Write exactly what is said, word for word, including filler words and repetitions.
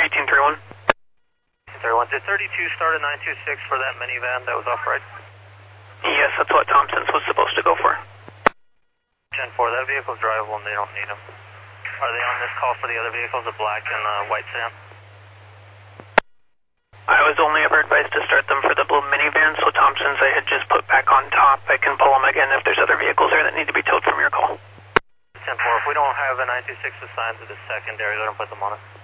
eighteen thirty-one. thirty-one. Did thirty-two start at nine two six for that minivan that was off-right? Yes, that's what Thompson's was supposed to go for. ten four, that vehicle's drivable and they don't need them. Are they on this call for the other vehicles, the black and the white sedan? I was only ever advised to start them for the blue minivan, so Thompson's I had just put back on top. I can pull them again if there's other vehicles there that need to be towed from your call. ten four, if we don't have a nine two six assigned to the secondary, let them put them on it.